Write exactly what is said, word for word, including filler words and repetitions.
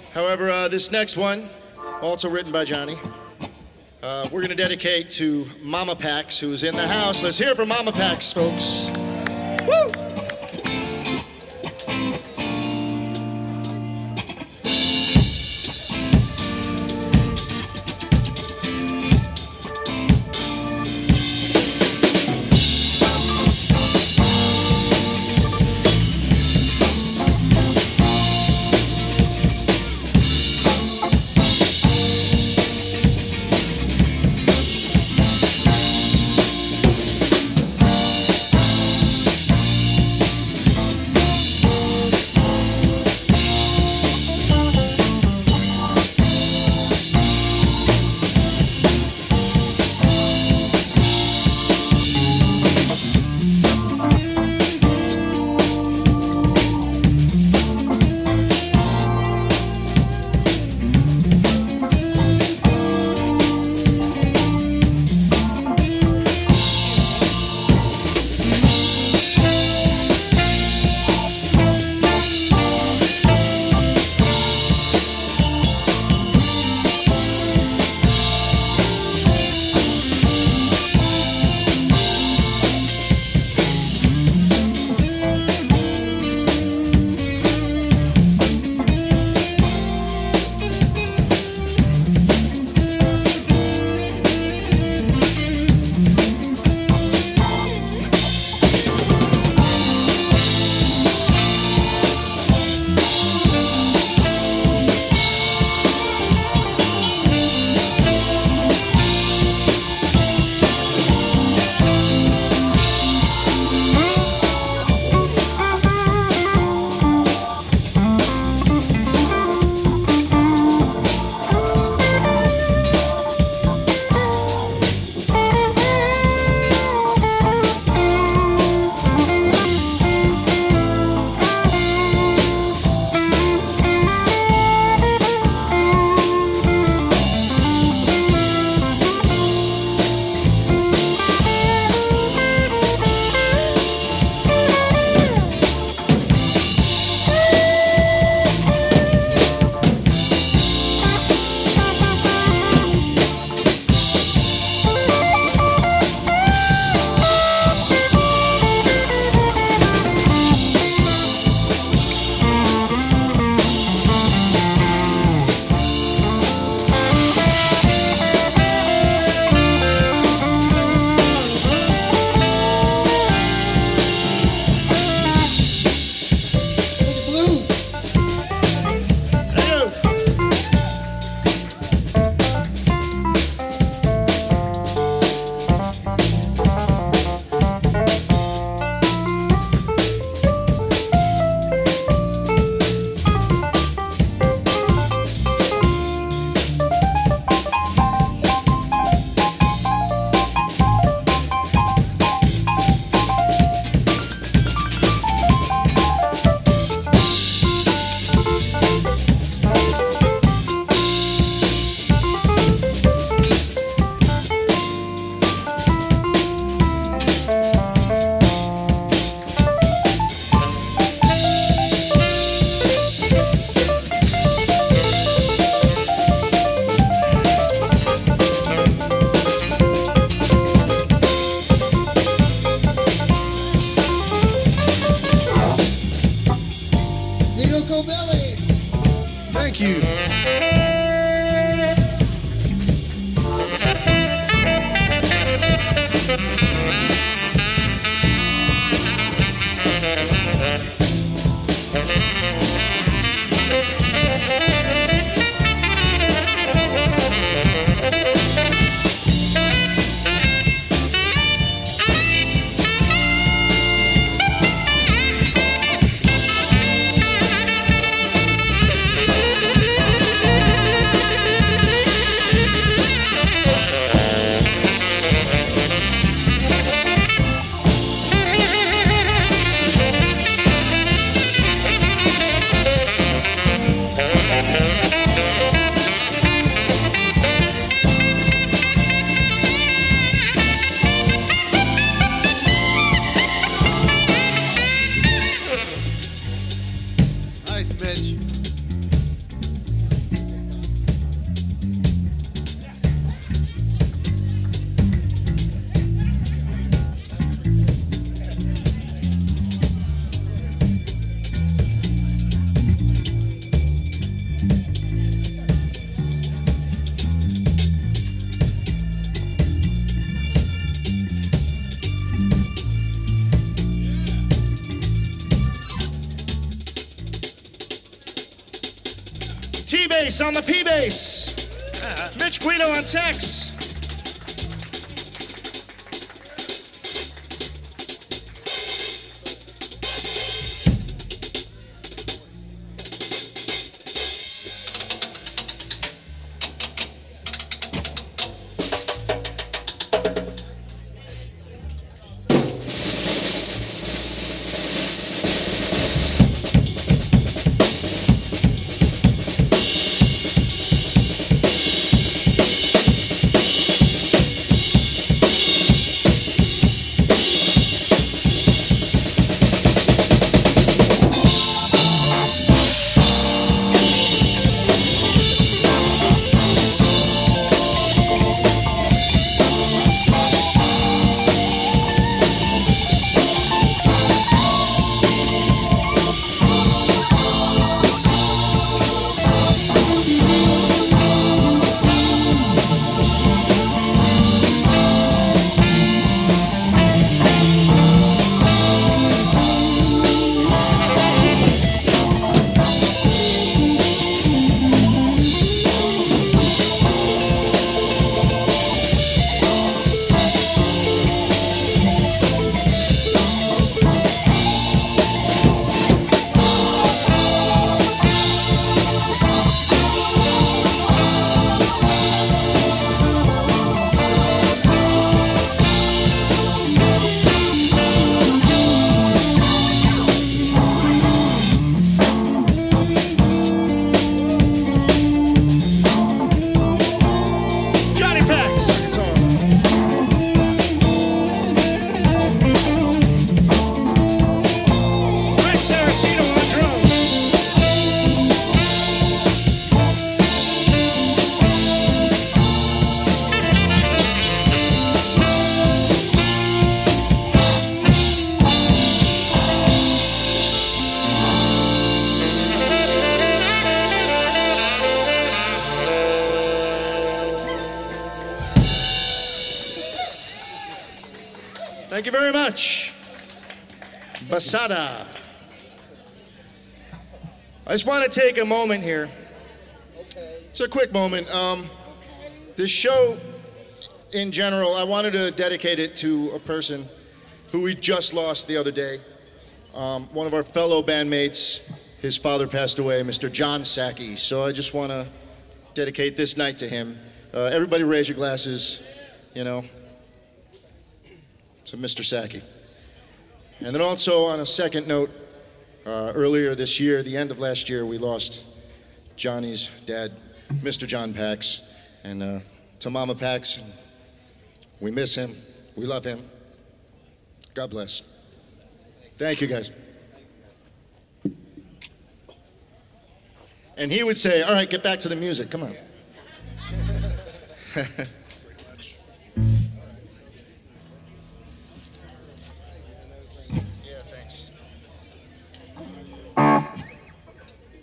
However, uh, this next one, also written by Johnny, uh, we're going to dedicate to Mama Pax, who's in the house. Let's hear it for Mama Pax, folks. Woo! T-Bass on the P-Bass. Mitch Guido on sax. Thank you very much. Basada. I just want to take a moment here. It's a quick moment. Um, this show, in general, I wanted to dedicate it to a person who we just lost the other day. Um, one of our fellow bandmates, his father passed away, Mister John Sacchi. So I just want to dedicate this night to him. Uh, everybody raise your glasses, you know, to Mister Sacchi. And then also on a second note, uh, earlier this year, the end of last year, we lost Johnny's dad, Mister John Pax, and uh, to Mama Pax. We miss him. We love him. God bless. Thank you, guys. And he would say, all right, get back to the music. Come on.